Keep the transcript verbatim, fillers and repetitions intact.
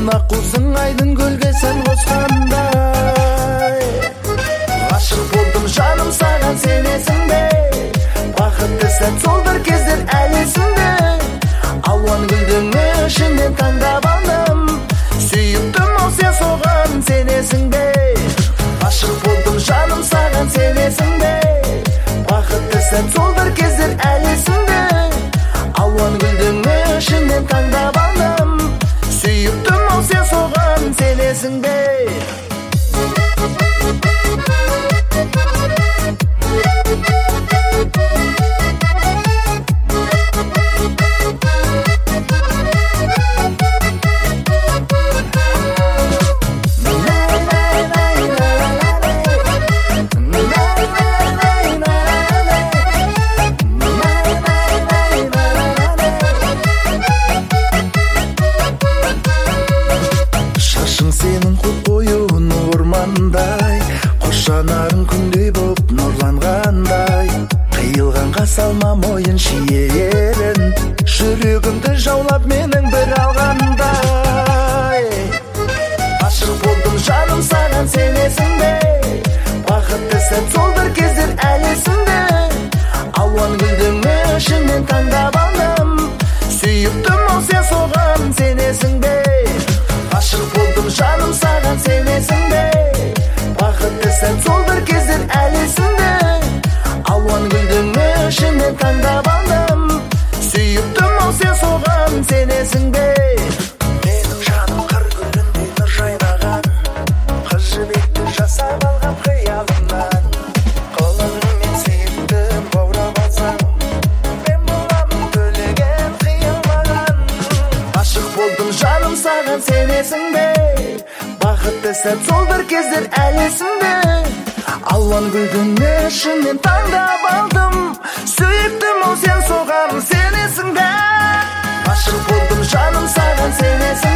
акқусың айдын көлге сен қосқандай. Ғашық болдым жаным саған сенесің бе? Бақытты сәт сол бір кездер әлі есімде. Алуан гүлдің ішінен таңдап алдым, сүйіктім ау сен соған сенесің бе? Ғашық болдым жаным саған сенесің бе? Бақытты сәт сол бір кездер әлі есімде. Алуан гүлдің ішінен таңдап алдым, сүйіктім ау сен соған сенесің бе? Сенің құт бойын ормандай, қош жанарың күндей боп нұрланғандай. Қиылғанға салма мойын шиелін, жүрегімді жаулап менің бір алғандай. Ғашық болдым жаным саған сенесің бе? Бақытты сәт сол бір кездер әлі есімде. Алуан гүлдің ішінен таңдап алдым, сүйіктім ау сен соған сенесің бе? Ғашық болдым жаным саған сенесің бе? Бақытты сәт сол бір кездер әлі есімде. Алуан гүлдің ішінен таңдап алдым, сүйіктім ау сен соған сенесің бе? Менің жаным қыр гүліндей нұр жайнаған, қыз жібекті жасап алған қиялымнан. Қолыңмен сүйіктім баурап алсаң, мен боламын төлеген қиыл маған. Ғашық болдым жаным саған сенесің бе? Бақытты сәт сол бір кездер әлі есімде. Алуан гүлдің ішінен таңдап алдым, сүйіктім ау сен соған сенесің бе? Ғашық болдым жаным саған сенесің